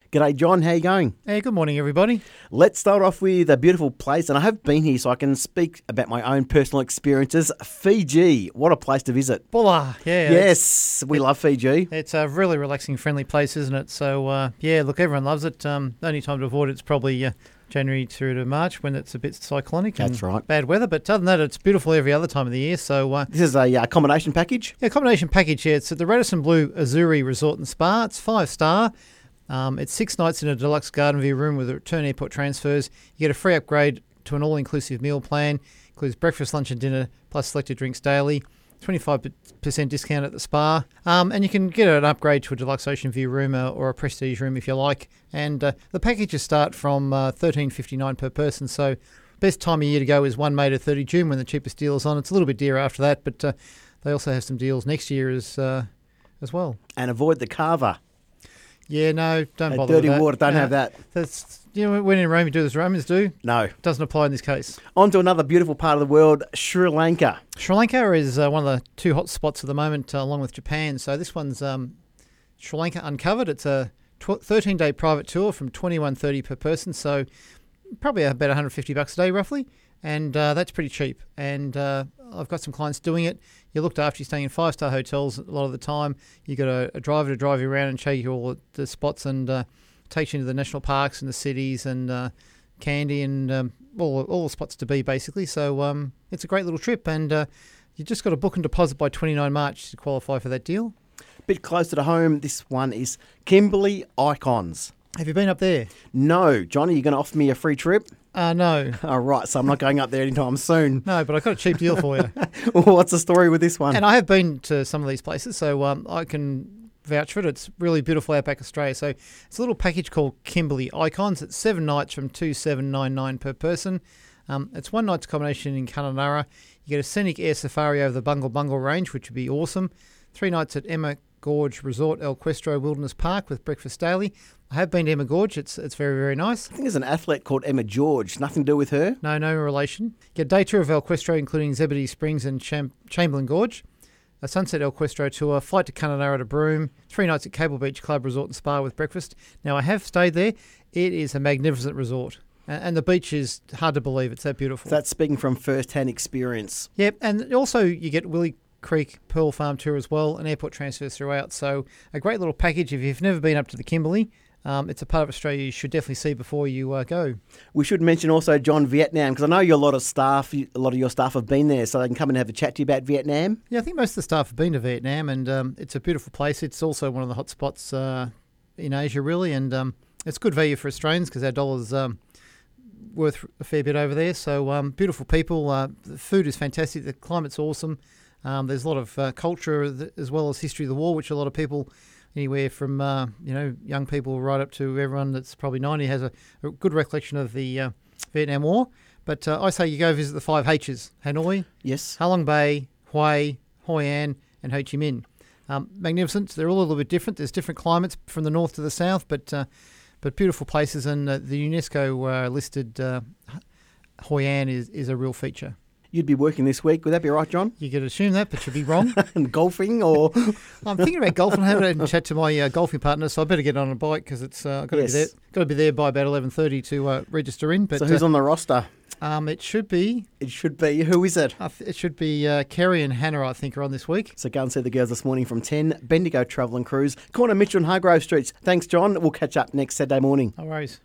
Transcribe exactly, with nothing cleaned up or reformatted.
G'day, John. How you going? Hey, good morning, everybody. Let's start off with a beautiful place, and I have been here, so I can speak about my own personal experiences. Fiji, what a place to visit. Bulla, yeah. Yes, we love Fiji. It's a really relaxing, friendly place, isn't it? So, uh, yeah, look, everyone loves it. Um, the only time to avoid it's probably uh, January through to March when it's a bit cyclonic and That's right. bad weather. But other than that, it's beautiful every other time of the year. So, uh, This is a uh, combination package. yeah, combination package. Yeah, it's at the Radisson Blu Azuri Resort and Spa. It's five star. Um, it's six nights in a deluxe garden view room with return airport transfers. You get a free upgrade to an all-inclusive meal plan. Includes breakfast, lunch and dinner, plus selected drinks daily. twenty-five percent discount at the spa. Um, and you can get an upgrade to a deluxe ocean view room uh, or a prestige room if you like. And uh, the packages start from uh, thirteen fifty-nine per person. So best time of year to go is first May to thirty June when the cheapest deal is on. It's a little bit dearer after that, but uh, they also have some deals next year as uh, as well. And avoid the carver. Yeah, no, don't That bother dirty with that. water, don't No, have that. That's, you know, when in Rome you do as Romans do. No. Doesn't apply in this case. On to another beautiful part of the world, Sri Lanka. Sri Lanka is uh, one of the two hot spots at the moment, uh, along with Japan. So this one's um, Sri Lanka Uncovered. It's a thirteen-day private tour from twenty-one thirty per person, so probably about one hundred fifty bucks a day, roughly. And uh, that's pretty cheap. And uh, I've got some clients doing it. You're looked after. You're staying in five-star hotels a lot of the time. You've got a, a driver to drive you around and show you all the spots and uh, takes you into the national parks and the cities and uh, Candy and um, all, all the spots to be, basically. So um, it's a great little trip. And uh, you just got to book and deposit by twenty-ninth March to qualify for that deal. Bit closer to home, this one is Kimberley Icons. Have you been up there? No. Johnny, you going to offer me a free trip? Uh, no. All right, so I'm not going up there anytime soon. No, but I got a cheap deal for you. What's the story with this one? And I have been to some of these places, so um, I can vouch for it. It's really beautiful outback Australia. So it's a little package called Kimberley Icons. It's seven nights from two thousand seven hundred ninety-nine dollars per person. Um, it's one night's accommodation in Kununurra. You get a scenic air safari over the Bungle Bungle Range, which would be awesome. Three nights at Emma Gorge Resort El Questro Wilderness Park with breakfast daily. I have been to Emma Gorge. It's it's very, very nice. I think there's an athlete called Emma George. Nothing to do with her? No, no relation. Get a day tour of El Questro, including Zebedee Springs and Cham- Chamberlain Gorge. A sunset El Questro tour, flight to Kununurra to Broome, three nights at Cable Beach Club Resort and Spa with breakfast. Now, I have stayed there. It is a magnificent resort. And the beach is hard to believe. It's that beautiful. So that's speaking from first-hand experience. Yep, and also you get Willie Creek Pearl Farm tour as well, and airport transfers throughout. So a great little package. If you've never been up to the Kimberley, um, it's a part of Australia you should definitely see before you uh, go. We should mention also, John, Vietnam, because I know you a lot of staff, a lot of your staff have been there, so they can come and have a chat to you about Vietnam. Yeah, I think most of the staff have been to Vietnam, and um, it's a beautiful place. It's also one of the hot spots uh, in Asia, really, and um, it's good value for Australians because our dollar's um, worth a fair bit over there. So um, beautiful people. Uh, the food is fantastic. The climate's awesome. Um, there's a lot of uh, culture th- as well as history of the war, which a lot of people, anywhere from uh, you know young people right up to everyone that's probably ninety, has a, a good recollection of the uh, Vietnam War. But uh, I say you go visit the five H's: Hanoi, Yes. Halong Bay, Hue, Hoi An, and Ho Chi Minh. Um, magnificent. They're all a little bit different. There's different climates from the north to the south, but uh, but beautiful places. And uh, the UNESCO uh, listed uh, Hoi An is is a real feature. You'd be working this week. Would that be right, John? You could assume that, but you'd be wrong. And golfing or... I'm thinking about golfing. I haven't had a chat to my uh, golfing partner, so I better get on a bike because it's uh, got to Yes. be there. Got to be there by about eleven thirty to uh, register in. But so who's uh, on the roster? um, it should be. It should be. Who is it? Uh, it should be uh, Kerry and Hannah. I think are on this week. So go and see the girls this morning from ten. Bendigo Travel and Cruise. Corner Mitchell and Hargrove Streets. Thanks, John. We'll catch up next Saturday morning. No worries.